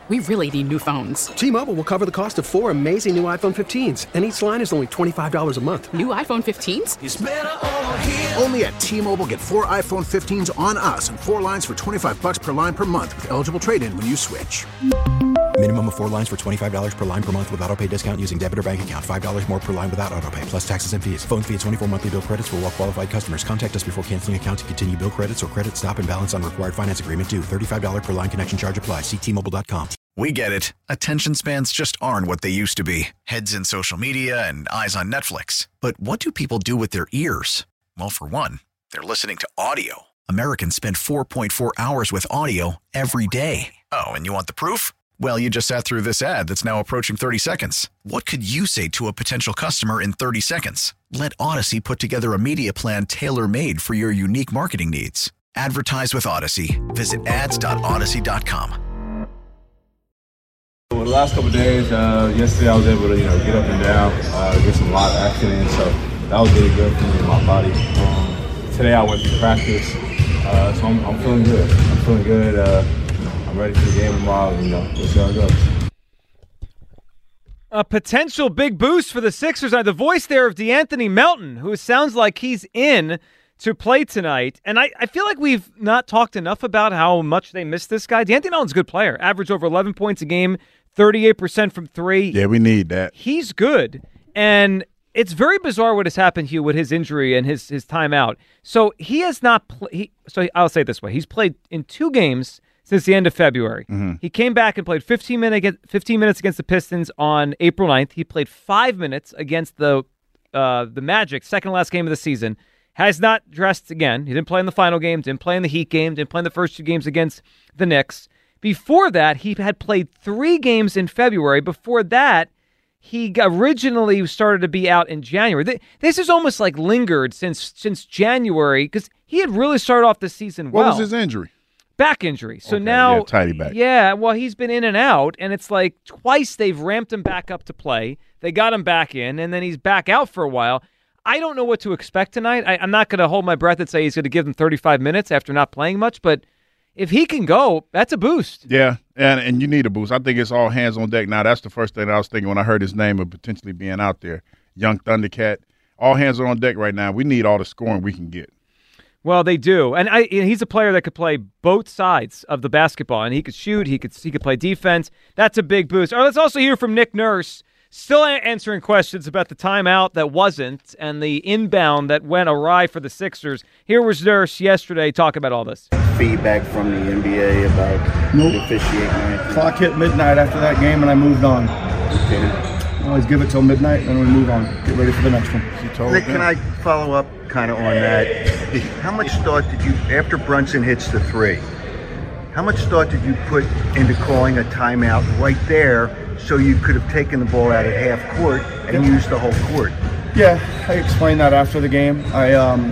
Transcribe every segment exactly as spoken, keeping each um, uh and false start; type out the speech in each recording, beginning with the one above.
we really need new phones. T-Mobile will cover the cost of four amazing new iPhone fifteens, and each line is only twenty-five dollars a month. New iPhone fifteens? It's better over here. Only at T-Mobile, get four iPhone fifteens on us and four lines for twenty-five dollars per line per month with eligible trade-in when you switch. Minimum of four lines for twenty-five dollars per line per month with autopay discount using debit or bank account. five dollars more per line without autopay, plus taxes and fees. Phone fee at twenty-four monthly bill credits for well qualified customers. Contact us before canceling account to continue bill credits or credit stop and balance on required finance agreement due. thirty-five dollars per line connection charge applies. See T Mobile dot com. We get it. Attention spans just aren't what they used to be. Heads in social media and eyes on Netflix. But what do people do with their ears? Well, for one, they're listening to audio. Americans spend four point four hours with audio every day. Oh, and you want the proof? Well, you just sat through this ad that's now approaching thirty seconds. What could you say to a potential customer in thirty seconds? Let Odyssey put together a media plan tailor-made for your unique marketing needs. Advertise with Odyssey. Visit ads dot odyssey dot com. Well, the last couple of days, uh, yesterday I was able to, you know, get up and down, uh, get some live action in, so that was really good for me and my body. Um, today I went to practice, uh, so I'm, I'm feeling good. I'm feeling good. Uh, I'm ready for the game tomorrow, and, you know, we'll see how it goes. A potential big boost for the Sixers. The voice there of DeAnthony Melton, who sounds like he's in to play tonight. And I, I feel like we've not talked enough about how much they miss this guy. DeAnthony Melton's a good player. Average over eleven points a game, thirty-eight percent from three. Yeah, we need that. He's good. And it's very bizarre what has happened, Hugh, with his injury and his, his time out. So he has not played. So I'll say it this way. He's played in two games since the end of February. Mm-hmm. He came back and played fifteen minutes, fifteen minutes against the Pistons on April ninth. He played five minutes against the uh, the Magic, second to last game of the season. Has not dressed again. He didn't play in the final game, didn't play in the Heat game, didn't play in the first two games against the Knicks. Before that, he had played three games in February. Before that, he originally started to be out in January. This has almost like lingered since since January because he had really started off the season well. What was his injury? Back injury. So okay, now, yeah, tidy back. Yeah, well, he's been in and out, and it's like twice they've ramped him back up to play. They got him back in, and then he's back out for a while. I don't know what to expect tonight. I, I'm not going to hold my breath and say he's going to give them thirty-five minutes after not playing much, but if he can go, that's a boost. Yeah, and and you need a boost. I think it's all hands on deck. Now, that's the first thing I was thinking when I heard his name of potentially being out there. Young Thundercat. All hands are on deck right now. We need all the scoring we can get. Well, they do, and I, he's a player that could play both sides of the basketball, and he could shoot, he could he could play defense. That's a big boost. All right, let's also hear from Nick Nurse, still answering questions about the timeout that wasn't and the inbound that went awry for the Sixers. Here was Nurse yesterday talking about all this. Feedback from the N B A about nope. the officiating. Clock hit midnight after that game, and I moved on. Okay. Always give it till midnight, then we move on. Get ready for the next one. Nick, can I follow up kind of on that? How much thought did you, after Brunson hits the three, how much thought did you put into calling a timeout right there so you could have taken the ball out at half court and yeah. used the whole court? Yeah, I explained that after the game. I um,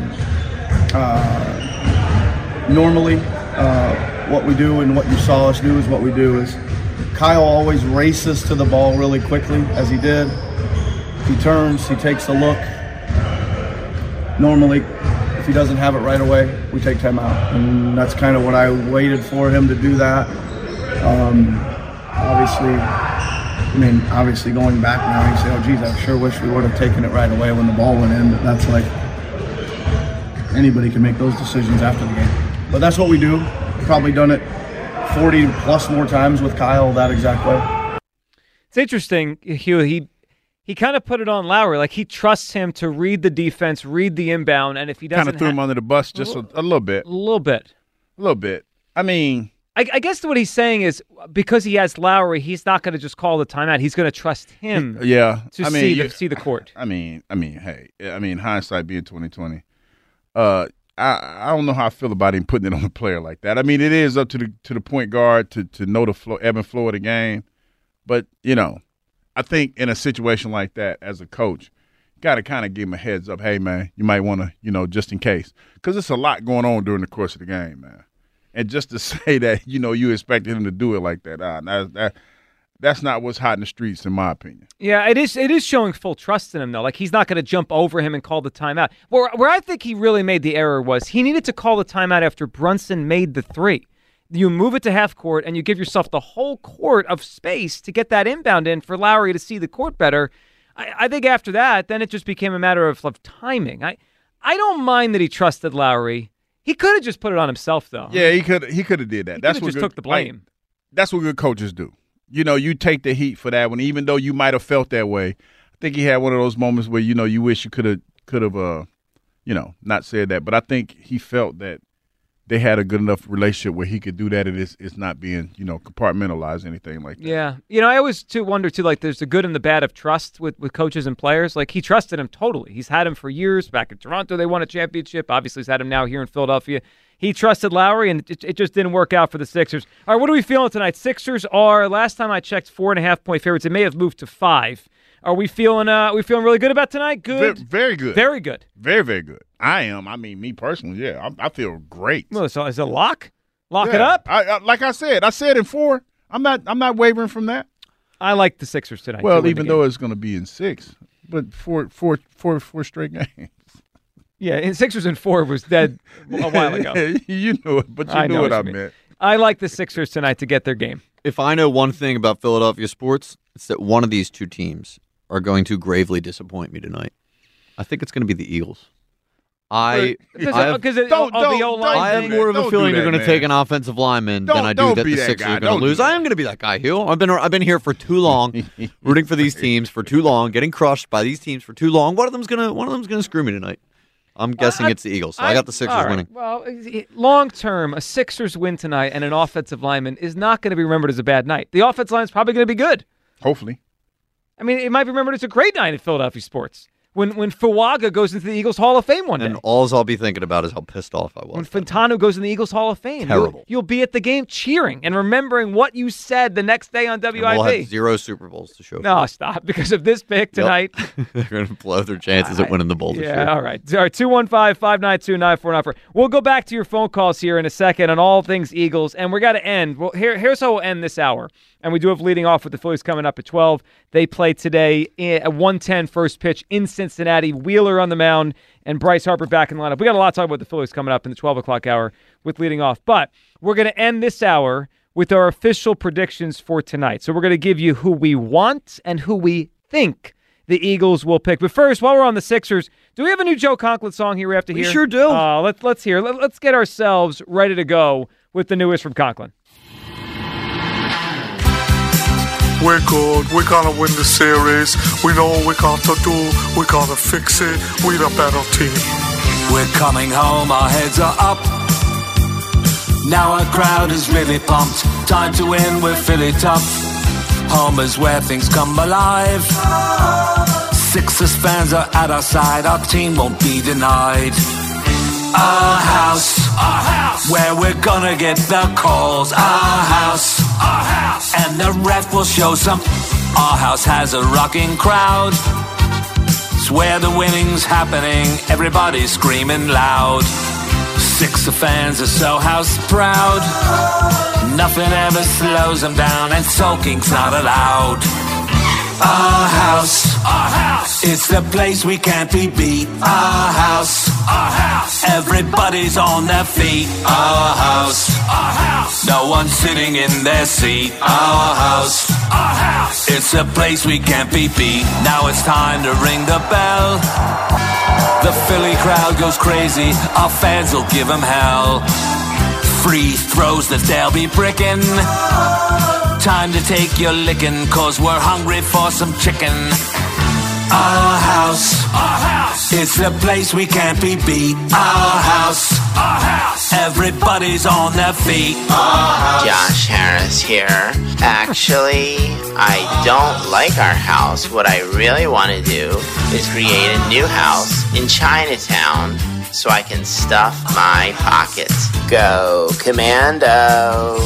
uh, normally uh, what we do and what you saw us do is what we do is Kyle always races to the ball really quickly, as he did. He turns, he takes a look. Normally, if he doesn't have it right away, we take time out. And that's kind of what I waited for him to do that. Um, obviously, I mean, obviously going back now, you say, oh, geez, I sure wish we would have taken it right away when the ball went in. But that's like, anybody can make those decisions after the game. But that's what we do. Probably done it forty plus more times with Kyle that exact way. It's interesting, Hugh. He he kind of put it on Lowry, like he trusts him to read the defense, read the inbound, and if he doesn't, kind of threw ha- him under the bus just a, a little bit, a little bit, a little bit. I mean, I, I guess what he's saying is because he has Lowry, he's not going to just call the timeout. He's going to trust him. Yeah, to I mean, see you, the see the court. I mean, I mean, hey, I mean, hindsight being twenty twenty. Uh. I, I don't know how I feel about him putting it on a player like that. I mean, it is up to the to the point guard to, to know the flow, ebb and flow of the game. But, you know, I think in a situation like that, as a coach, you got to kind of give him a heads up. Hey, man, you might want to, you know, just in case. Because there's a lot going on during the course of the game, man. And just to say that, you know, you expected him to do it like that, uh, that, that that's not what's hot in the streets, in my opinion. Yeah, it is It is showing full trust in him, though. Like, he's not going to jump over him and call the timeout. Where, where I think he really made the error was he needed to call the timeout after Brunson made the three. You move it to half court, and you give yourself the whole court of space to get that inbound in for Lowry to see the court better. I, I think after that, then it just became a matter of, of timing. I, I don't mind that he trusted Lowry. He could have just put it on himself, though. Yeah, he could. He could have did that. He That's what just good, took the blame. Like, that's what good coaches do. You know, you take the heat for that one, even though you might have felt that way. I think he had one of those moments where you know you wish you could have could have, uh, you know, not said that. But I think he felt that they had a good enough relationship where he could do that, and it's, it's not being, you know, compartmentalized, anything like that. Yeah. You know, I always too wonder, too, like there's the good and the bad of trust with, with coaches and players. Like he trusted him totally. He's had him for years. Back in Toronto, they won a championship. Obviously, he's had him now here in Philadelphia. He trusted Lowry, and it, it just didn't work out for the Sixers. All right, what are we feeling tonight? Sixers are, last time I checked, four and a half point favorites. It may have moved to five. Are we feeling uh, are we feeling really good about tonight? Good? Very, very good. Very good. Very, very good. I am. I mean, me personally, yeah. I, I feel great. Well, so is it a lock? Lock yeah. it up? I, I, like I said, I said in four. I'm not I'm not wavering from that. I like the Sixers tonight. Well, to even though it's going to be in six, but four, four, four, four straight games. Yeah, in Sixers and four was dead a while ago. You knew it, but you I knew know what, what I you mean. meant. I like the Sixers tonight to get their game. If I know one thing about Philadelphia sports, it's that one of these two teams are going to gravely disappoint me tonight. I think it's going to be the Eagles. I, Because I have, don't, don't- of the don't- O-line I have thing. more of a Don't feeling do they're that, going to man. take an offensive lineman Don't- than I do don't that be the that Sixers guy. are going Don't to do lose. that. I am going to be that guy, Hill. I've been I've been here for too long, rooting for these teams for too long, getting crushed by these teams for too long. One of them's going to one of them's going to screw me tonight. I'm guessing I- it's the Eagles. So I, got the Sixers all right. winning. Well, long term, a Sixers win tonight and an offensive lineman is not going to be remembered as a bad night. The offensive line is probably going to be good. Hopefully. I mean, it might be remembered as a great night in Philadelphia sports. When when Fuaga goes into the Eagles Hall of Fame one day. And all I'll be thinking about is how pissed off I was. When Fantano goes in the Eagles Hall of Fame. Terrible. You'll, you'll be at the game cheering and remembering what you said the next day on W I And P. we'll have zero Super Bowls to show. No, stop. Because of this pick tonight. Yep. They're going to blow their chances at winning the bowl this Yeah, year. all right. All right, two one five, five nine two, nine four nine four. We'll go back to your phone calls here in a second on all things Eagles, and we got to end. Well, here, here's how we'll end this hour. And we do have leading off with the Phillies coming up at twelve. They play today at one ten first pitch in Cincinnati. Wheeler on the mound and Bryce Harper back in the lineup. We got a lot to talk about the Phillies coming up in the twelve o'clock hour with leading off. But we're going to end this hour with our official predictions for tonight. So we're going to give you who we want and who we think the Eagles will pick. But first, while we're on the Sixers, do we have a new Joe Conklin song here we have to We hear? sure do. Uh, let's, let's hear. Let, let's get ourselves ready to go with the newest from Conklin. We're good. We're gonna win the series. We know what we got to do. We're gonna fix it. We're the better team. We're coming home. Our heads are up. Now our crowd is really pumped. Time to win. We're Philly tough. Home is where things come alive. Sixers fans are at our side. Our team won't be denied. Our house, our house, where we're gonna get the calls. Our house, our house, and the ref will show some. Our house has a rocking crowd. It's where the winning's happening. Everybody's screaming loud. Sixer fans are so house proud. Nothing ever slows them down, and sulking's not allowed. Our house, our house, it's the place we can't be beat. Our house, our house, everybody's on their feet. Our house, our house, no one's sitting in their seat. Our house, our house, it's a place we can't be beat. Now it's time to ring the bell. The Philly crowd goes crazy, our fans will give them hell. Free throws that they'll be bricking. Time to take your licking, cause we're hungry for some chicken. Our house, our house, it's the place we can't be beat. Our house, our house, everybody's on their feet. Our house. Josh Harris here. Actually, I don't like our house. What I really want to do is create a new house in Chinatown so I can stuff my pockets. Go, Commando.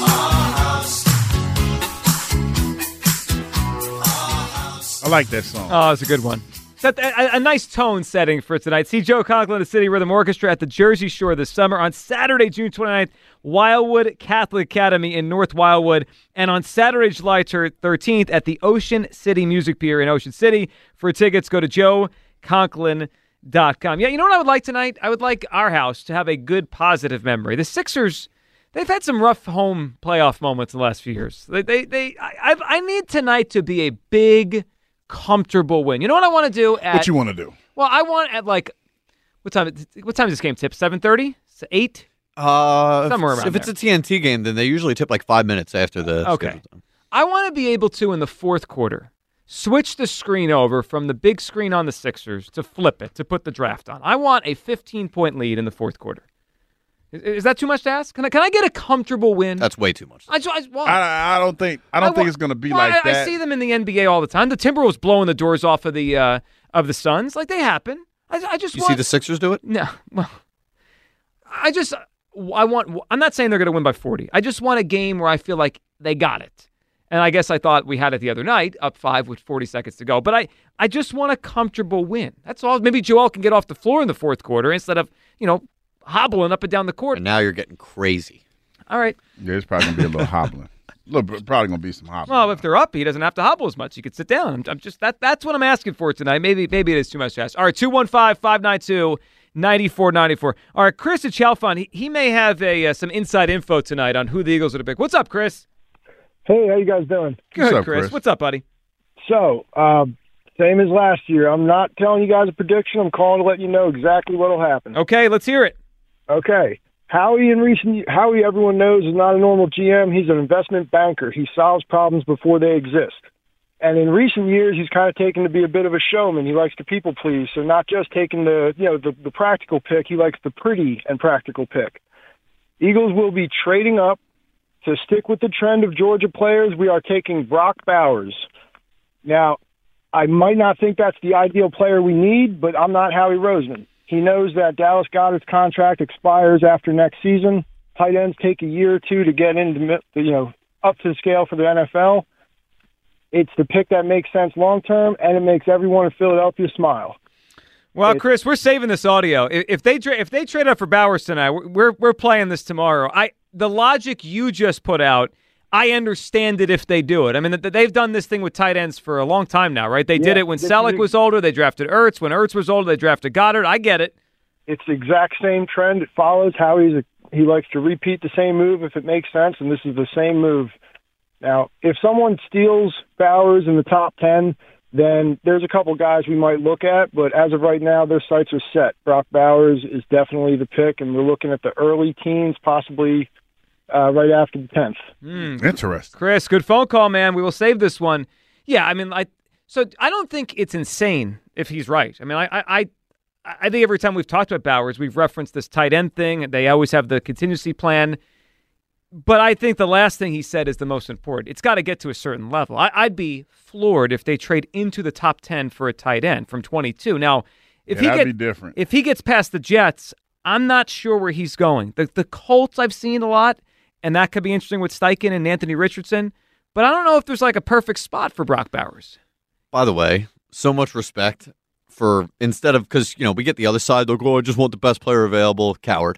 I like that song. Oh, it's a good one. Set a, a nice tone setting for tonight. See Joe Conklin, the City Rhythm Orchestra at the Jersey Shore this summer. On Saturday, June twenty-ninth, Wildwood Catholic Academy in North Wildwood. And on Saturday, July thirteenth, at the Ocean City Music Pier in Ocean City. For tickets, go to joe conklin dot com. Yeah, you know what I would like tonight? I would like our house to have a good, positive memory. The Sixers, They've had some rough home playoff moments in the last few years. They, they, they. I, I, I need tonight to be a big, comfortable win. You know what I want to do? At, what you want to do? Well, I want at like, what time? What time is this game tip? Seven thirty? Eight? Uh, Somewhere if, around If there. it's a T N T game, then they usually tip like five minutes after the. Okay. scheduled time. I want to be able to in the fourth quarter switch the screen over from the big screen on the Sixers to flip it to put the draft on. I want a fifteen point lead in the fourth quarter. Is, is that too much to ask? Can I can I get a comfortable win? That's way too much. I, I, well, I, I don't think I don't I think wa- it's going to be well, like I, that. I see them in the N B A all the time. The Timberwolves blowing the doors off of the uh, of the Suns, like they happen. I, I just You want, see the Sixers do it? No, well, I just I want. I'm not saying they're going to win by forty. I just want a game where I feel like they got it. And I guess I thought we had it the other night, up five with forty seconds to go. But I, I just want a comfortable win. That's all. Maybe Joel can get off the floor in the fourth quarter instead of, you know, hobbling up and down the court. And now you're getting crazy. All right. Yeah, it's probably going to be a little hobbling. Look, probably going to be some hobbling. Well, if they're up, he doesn't have to hobble as much. He could sit down. I'm, I'm just that. That's what I'm asking for tonight. Maybe, maybe it is too much to ask. All right, two one five, five nine two, nine four nine four. All right, Chris at Chalfont, he, he may have a uh, some inside info tonight on who the Eagles are to pick. What's up, Chris? Hey, how you guys doing? Good, What's up, Chris. Chris? What's up, buddy? So, um, same as last year. I'm not telling you guys a prediction. I'm calling to let you know exactly what will happen. Okay, let's hear it. Okay. Howie, in recent Howie, everyone knows, is not a normal G M. He's an investment banker. He solves problems before they exist. And in recent years, he's kind of taken to be a bit of a showman. He likes to people please. So not just taking the you know the, the practical pick, he likes the pretty and practical pick. Eagles will be trading up. To stick with the trend of Georgia players, we are taking Brock Bowers. Now, I might not think that's the ideal player we need, but I'm not Howie Roseman. He knows that Dallas Goedert's contract expires after next season. Tight ends take a year or two to get into, you know, up to the scale for the N F L. It's the pick that makes sense long term, and it makes everyone in Philadelphia smile. Well, Chris, we're saving this audio. If, if they tra- if they trade up for Bowers tonight, we're we're playing this tomorrow. I the logic you just put out, I understand it if they do it. I mean, they've done this thing with tight ends for a long time now, right? They Yeah, did it when this Selleck is- was older. They drafted Ertz. When Ertz was older, they drafted Goddard. I get it. It's the exact same trend. It follows how he's a, he likes to repeat the same move if it makes sense, and this is the same move. Now, if someone steals Bowers in the top ten, then there's a couple guys we might look at, but as of right now, their sights are set. Brock Bowers is definitely the pick, and we're looking at the early teens, possibly uh, right after the tenth. Mm. Interesting. Chris, good phone call, man. We will save this one. Yeah, I mean, I so I don't think it's insane if he's right. I mean, I I I think every time we've talked about Bowers, we've referenced this tight end thing. They always have the contingency plan. But I think the last thing he said is the most important. It's got to get to a certain level. I, I'd be floored if they trade into the top ten for a tight end from twenty-two. Now, if Yeah, he that'd get, be different. if he gets past the Jets, I'm not sure where he's going. The the Colts I've seen a lot, and that could be interesting with Steichen and Anthony Richardson. But I don't know if there's like a perfect spot for Brock Bowers. By the way, so much respect for instead of because you know we get the other side. They'll go, I just want the best player available. Coward.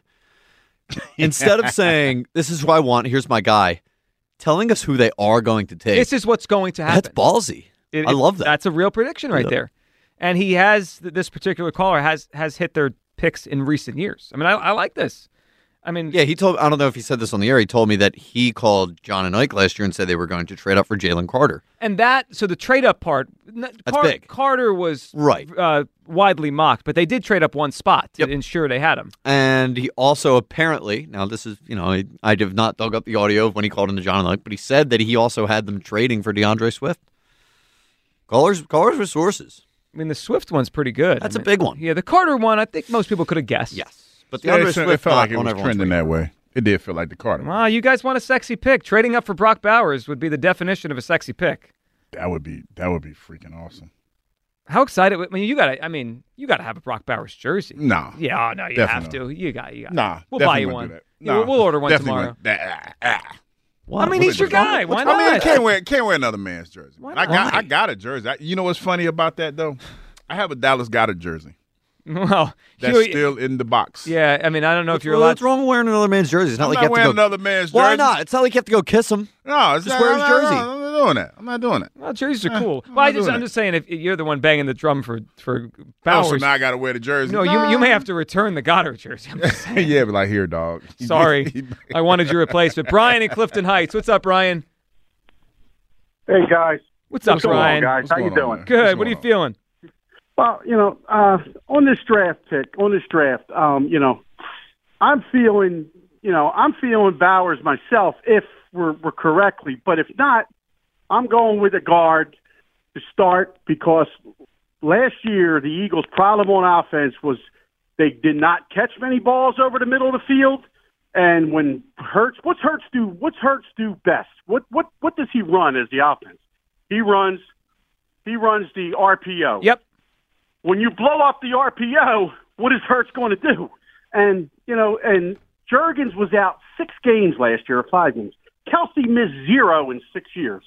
Instead of saying, this is who I want, here's my guy, telling us who they are going to take. This is what's going to happen. That's ballsy. It- I it- love that. That's a real prediction right Yeah. there. And he has, this particular caller has has hit their picks in recent years. I mean, I, I like this. I mean, Yeah, he told, I don't know if he said this on the air, he told me that he called John and Ike last year and said they were going to trade up for Jalen Carter. and that, so the trade up part, That's big. Carter was Right. uh, widely mocked, but they did trade up one spot to ensure they had him. And he also apparently, now this is, you know, I, I have not dug up the audio of when he called into John and Ike, but he said that he also had them trading for DeAndre Swift. Callers, callers with sources. I mean, the Swift one's pretty good. That's I a mean, big one. Yeah, the Carter one, I think most people could have guessed. Yes. But Yeah, DeAndre it, Swift it felt not like it on was everyone's trending radar. that way. It did feel like the Carter. Wow, you guys want a sexy pick. Trading up for Brock Bowers would be the definition of a sexy pick. That would be that would be freaking awesome. How excited? I mean, you got to. I mean, you got to have a Brock Bowers jersey. No. Yeah, oh, no, you Definitely have to. You got. You got. Nah, we'll buy definitely you wouldn't one. do that. Yeah, Nah, we'll, we'll order one definitely tomorrow. wouldn't. Ah, ah. I mean, he's your guy. Why not? I mean, can't wear can't wear another man's jersey. Why I got not? I got a jersey. I, you know what's funny about that though? I have a Dallas Goddard jersey. Well, That's you- still in the box. Yeah, I mean, I don't know if you're Well, allowed. what's wrong with wearing another man's jersey? It's not I'm like not you have wearing to go. another man's Why jersey. not? It's not like you have to go kiss him. No, it's Just not, wear his no, jersey. No, no, doing that. I'm not doing that. Well, jerseys are Eh, cool. I'm Well, I not just, doing I'm that. just saying, if you're the one banging the drum for for Oh, Bowers, so now I got to wear the jersey. no, you you may have to return the Goddard jersey. I'm just saying. Yeah, but like, here, dog. Sorry, I wanted your replacement. Brian in Clifton Heights. What's up, Brian? Hey guys, What's up, What's going on, Brian? guys? What's How you going doing? on, Good. What are you feeling? Well, you know, uh, on this draft pick, on this draft, um, you know, I'm feeling, you know, I'm feeling Bowers myself if we're, we're correctly, but if not, I'm going with a guard to start because last year the Eagles' problem on offense was they did not catch many balls over the middle of the field. And when Hurts, what's Hurts do? What's Hurts do best? What what what does he run as the offense? He runs, he runs the R P O. Yep. When you blow up the R P O, what is Hurts going to do? And you know, and Juergens was out six games last year, or five games. Kelsey missed zero in six years.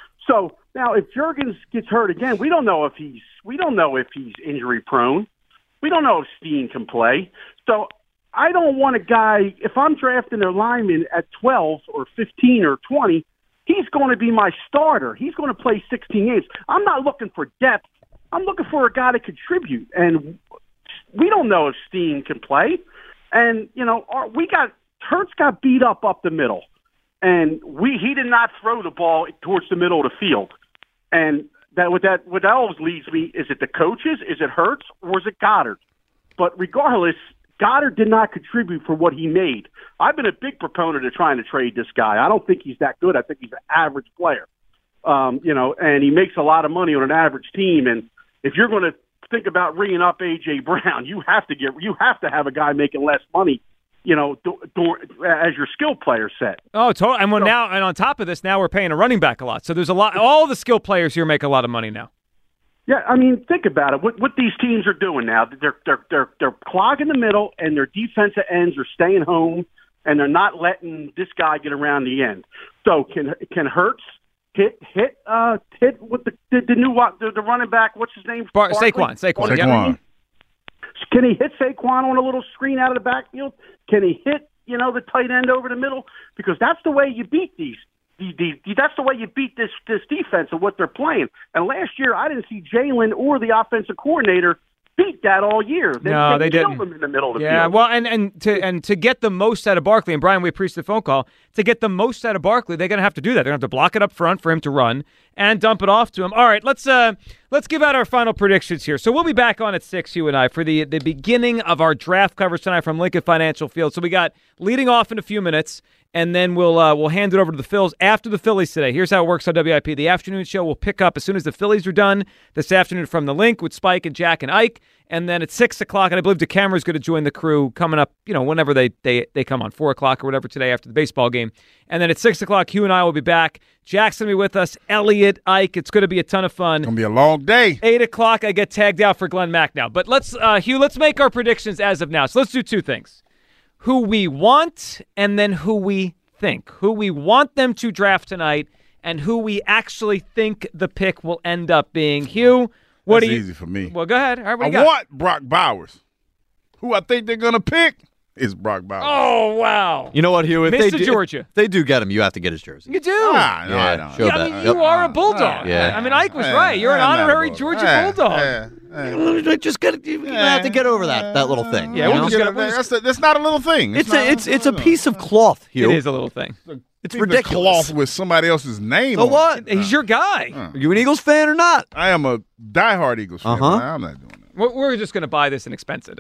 So now, if Juergens gets hurt again, we don't know if he's we don't know if he's injury prone. We don't know if Steen can play. So I don't want a guy, if I'm drafting a lineman at twelve or fifteen or twenty, he's going to be my starter. He's going to play sixteen games. I'm not looking for depth. I'm looking for a guy to contribute. And we don't know if Steen can play. And, you know, our, we got, Hurts got beat up up the middle. And we he did not throw the ball towards the middle of the field. And that what that what that always leads me, is it the coaches, is it Hurts, or is it Goddard? But regardless, Goddard did not contribute for what he made. I've been a big proponent of trying to trade this guy. I don't think he's that good. I think he's an average player. Um, you know, and he makes a lot of money on an average team. And if you're going to think about ringing up A J Brown, you have to get you have to have a guy making less money, you know, do, do, as your skill player set. Oh, totally. And well, now, and on top of this, now we're paying a running back a lot. So there's a lot. All the skill players here make a lot of money now. Yeah, I mean, think about it. What what these teams are doing now, they're they're they're they're clogging the middle, and their defensive ends are staying home, and they're not letting this guy get around the end. So can can Hurts hit hit uh hit with the the, the new the, the running back? What's his name? Bar- Barkley? Saquon. Saquon. On the Saquon. screen? Can he hit Saquon on a little screen out of the backfield? Can he hit you know the tight end over the middle? Because that's the way you beat these. The, the, that's the way you beat this this defense and what they're playing. And last year, I didn't see Jalen or the offensive coordinator beat that all year. They, No, they killed didn't. them in the middle of the Yeah, field. well, and, and to and to get the most out of Barkley, and Brian, we appreciate the phone call. To get the most out of Barkley, they're going to have to do that. They're going to have to block it up front for him to run and dump it off to him. All right, let's uh let's give out our final predictions here. So we'll be back on at six, you and I, for the the beginning of our draft coverage tonight from Lincoln Financial Field. So we got leading off in a few minutes, and then we'll uh, we'll hand it over to the Phils after the Phillies today. Here's how it works on W I P. The afternoon show will pick up as soon as the Phillies are done this afternoon from the Link with Spike and Jack and Ike. And then at six o'clock, and I believe DeCamera's going to join the crew coming up, you know, whenever they, they, they come on, four o'clock or whatever today after the baseball game. And then at six o'clock, Hugh and I will be back. Jack's going to be with us, Elliot, Ike. It's going to be a ton of fun. It's going to be a long day. eight o'clock, I get tagged out for Glenn Mack now. But let's, uh, Hugh, let's make our predictions as of now. So let's do two things. Who we want and then who we think. Who we want them to draft tonight and who we actually think the pick will end up being. Hugh, what That's do you... easy for me. Well, go ahead. All right, what I do you got? want Brock Bowers. Who I think they're going to pick is Brock Bowers. Oh, wow. You know what, Hugh? If they Mister do, Georgia. If they do get him, you have to get his jersey. You do. Ah, no, yeah, I don't. show Yeah, I that. mean, you are a Bulldog. Yeah. I mean, Ike was Yeah, right. You're an I'm not a honorary Bulldog. Georgia Yeah, Bulldog. yeah, Just get you have to get over that that little thing. Yeah, you we'll know? just get- we'll that's, a, that's not a little thing. It's not, a it's it's a piece of cloth, Hugh. It is a little thing. It's piece of ridiculous. cloth with somebody else's name So on it. what? He's your guy. Are you an Eagles fan or not? I am a diehard Eagles fan. Uh-huh. but I'm not doing that. We're, we're just going to buy this inexpensive.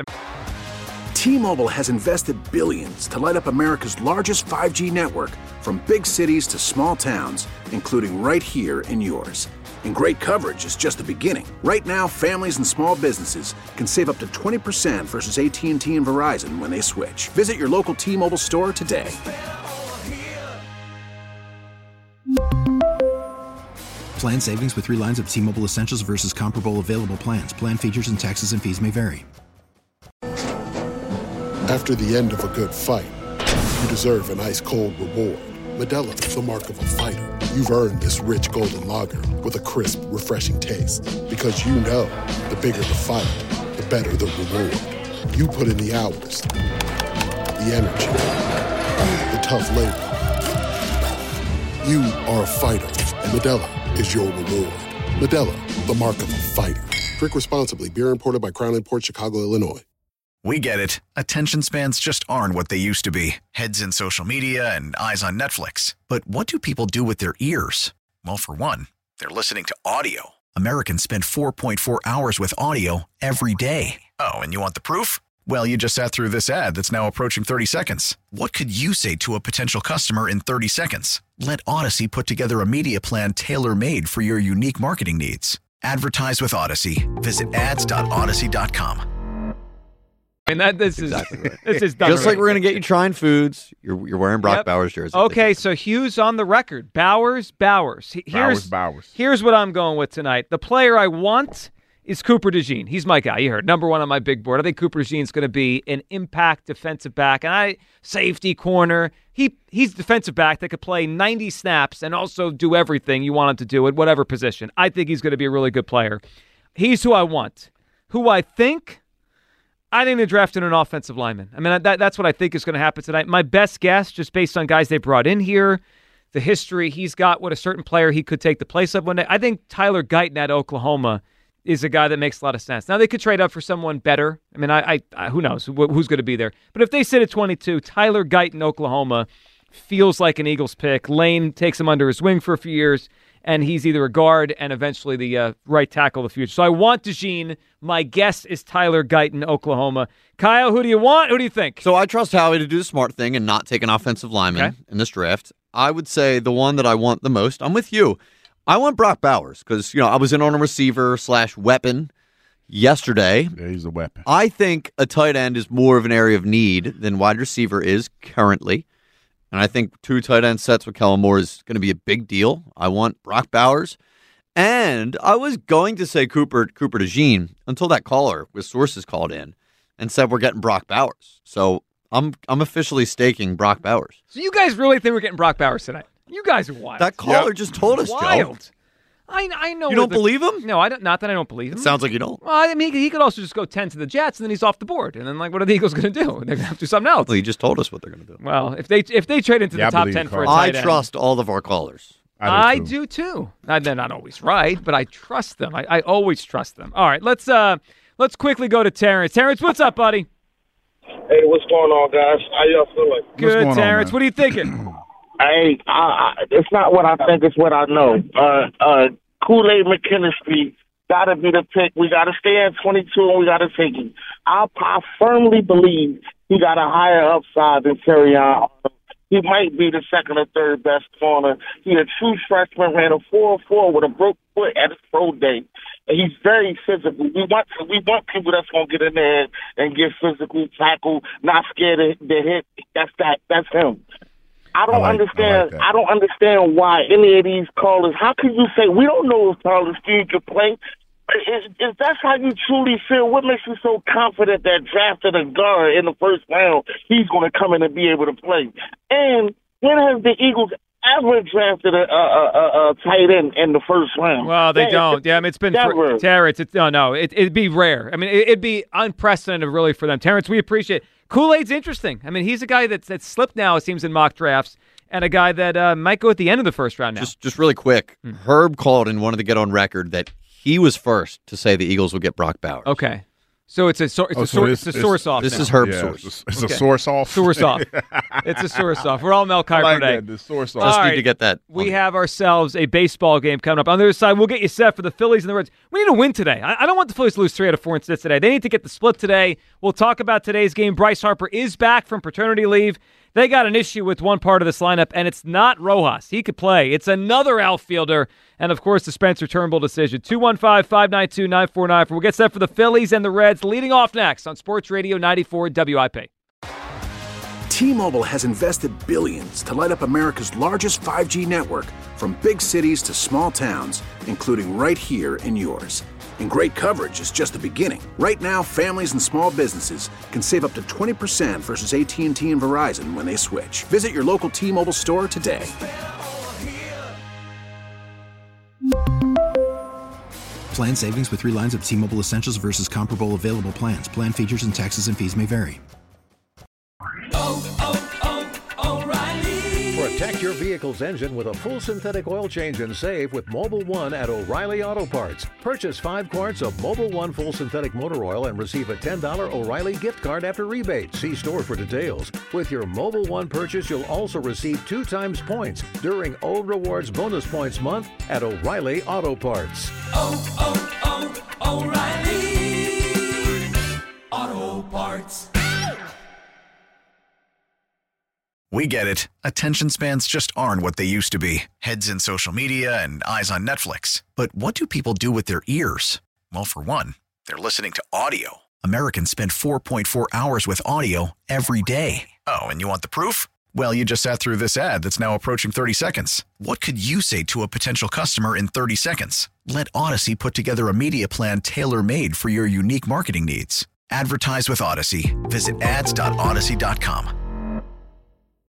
T-Mobile has invested billions to light up America's largest five G network, from big cities to small towns, including right here in yours. And great coverage is just the beginning. Right now, families and small businesses can save up to twenty percent versus A T and T and Verizon when they switch. Visit your local T-Mobile store today. Plan savings with three lines of T-Mobile Essentials versus comparable available plans. Plan features and taxes and fees may vary. After the end of a good fight, you deserve an ice-cold reward. Modelo is the mark of a fighter. You've earned this rich golden lager with a crisp, refreshing taste. Because you know, the bigger the fight, the better the reward. You put in the hours, the energy, the tough labor. You are a fighter, and Modelo is your reward. Modelo, the mark of a fighter. Drink responsibly. Beer imported by Crown Imports, Chicago, Illinois. We get it. Attention spans just aren't what they used to be. Heads in social media and eyes on Netflix. But what do people do with their ears? Well, for one, they're listening to audio. Americans spend four point four hours with audio every day. Oh, and you want the proof? Well, you just sat through this ad that's now approaching thirty seconds. What could you say to a potential customer in thirty seconds? Let Odyssey put together a media plan tailor-made for your unique marketing needs. Advertise with Odyssey. Visit ads dot odyssey dot com. And that this is Exactly right. this is done Just like right. we're going to get you trying foods, you're, you're wearing Brock Yep. Bowers jersey. Okay, so Hughes on the record. Bowers, Bowers. He- Here's, Bowers, Bowers. Here's what I'm going with tonight. The player I want is Cooper DeJean. He's my guy. You heard. Number one on my big board. I think Cooper DeJean's going to be an impact defensive back. And I safety corner. He He's defensive back that could play ninety snaps and also do everything you want him to do at whatever position. I think he's going to be a really good player. He's who I want. Who I think... I think they drafted an offensive lineman. I mean, that, that's what I think is going to happen tonight. My best guess, just based on guys they brought in here, the history he's got, what a certain player he could take the place of one day. I think Tyler Guyton at Oklahoma is a guy that makes a lot of sense. Now, they could trade up for someone better. I mean, I, I, I who knows who, who's going to be there. But if they sit at twenty-two, Tyler Guyton, Oklahoma, feels like an Eagles pick. Lane takes him under his wing for a few years, and he's either a guard and eventually the uh, right tackle of the future. So I want DeJean. My guess is Tyler Guyton, Oklahoma. Kyle, who do you want? Who do you think? So I trust Howie to do the smart thing and not take an offensive lineman Okay. in this draft. I would say the one that I want the most, I'm with you. I want Brock Bowers because, you know, I was in on a receiver slash weapon yesterday. Yeah, he's a weapon. I think a tight end is more of an area of need than wide receiver is currently. And I think two tight end sets with Kellen Moore is going to be a big deal. I want Brock Bowers. And I was going to say Cooper Cooper DeJean until that caller with sources called in and said we're getting Brock Bowers. So I'm I'm officially staking Brock Bowers. So you guys really think we're getting Brock Bowers tonight? You guys are wild. That caller just told us, Joe. Wild. I, I know. You where don't the- believe him? No, I don't. Not that I don't believe him. It sounds like you don't. Well, I mean, he, he could also just go ten to the Jets, and then he's off the board. And then, like, what are the Eagles going to do? They're going to have to do something else. Well, you just told us what they're going to do. Well, if they if they trade into Yeah, I the top believe ten you, for a Carl. I tight end, trust all of our callers. I do too. Now, they're not always right, but I trust them. I, I always trust them. All right, let's uh let's quickly go to Terrence. Terrence, what's up, buddy? Hey, what's going on, guys? How y'all feeling? Good, Terrence. What are you thinking? Hey, I, I, it's not what I think; it's what I know. Uh, uh, Kool-Aid McKinstry got to be the pick. We got to stay at twenty-two, and we got to take him. I, I firmly believe he got a higher upside than Terry Arnold. He might be the second or third best corner. He a true freshman, ran a four four with a broke foot at his pro day. And he's very physical. We want we want people that's gonna get in there and get physical, tackle, not scared to, to hit. That's that. That's him. I don't I like- understand. I like that. I don't understand why any of these callers. How can you say we don't know if Tyler Steve can play? If, if that's how you truly feel, what makes you so confident that drafted a guard in the first round, he's going to come in and be able to play? And when has the Eagles ever drafted a, a, a, a tight end in the first round? Well, they Yeah, don't. Yeah, I mean, it's been never. for, Terrence. It's, no, no, it, it'd be rare. I mean, it, it'd be unprecedented, really, for them. Terrence, we appreciate it. Kool-Aid's interesting. I mean, he's a guy that's that's slipped now, it seems, in mock drafts, and a guy that uh, might go at the end of the first round now. Just just really quick, Herb called and wanted to get on record that he was first to say the Eagles will get Brock Bowers. Okay. So it's a, so, it's Oh, a, so sor- this- it's a this- source off. this now. is Herb's Yeah, source. it's a- it's a source off. Source off. It's a source off. We're all Mel Kiper I like today. that, the source off. All Just need right. to get that. We have ourselves a baseball game coming up. On the other side, we'll get you set for the Phillies and the Reds. We need to win today. I, I don't want the Phillies to lose three out of four instead today. They need to get the split today. We'll talk about today's game. Bryce Harper is back from paternity leave. They got an issue with one part of this lineup, and it's not Rojas. He could play. It's another outfielder, and, of course, the Spencer Turnbull decision. two one five, five nine two, nine four nine four. We'll get set for the Phillies and the Reds leading off next on Sports Radio ninety-four W I P. T-Mobile has invested billions to light up America's largest five G network, from big cities to small towns, including right here in yours. And great coverage is just the beginning. Right now, families and small businesses can save up to twenty percent versus A T and T and Verizon when they switch. Visit your local T-Mobile store today. Plan savings with three lines of T-Mobile Essentials versus comparable available plans. Plan features and taxes and fees may vary. Protect your vehicle's engine with a full synthetic oil change and save with Mobil one at O'Reilly Auto Parts. Purchase five quarts of Mobil one full synthetic motor oil and receive a ten dollars O'Reilly gift card after rebate. See store for details. With your Mobil one purchase, you'll also receive two times points during O Rewards Bonus Points Month at O'Reilly Auto Parts. Oh, oh, oh, O'Reilly Auto Parts. We get it. Attention spans just aren't what they used to be. Heads in social media and eyes on Netflix. But what do people do with their ears? Well, for one, they're listening to audio. Americans spend four point four hours with audio every day. Oh, and you want the proof? Well, you just sat through this ad that's now approaching thirty seconds. What could you say to a potential customer in thirty seconds? Let Odyssey put together a media plan tailor-made for your unique marketing needs. Advertise with Odyssey. Visit ads dot odyssey dot com.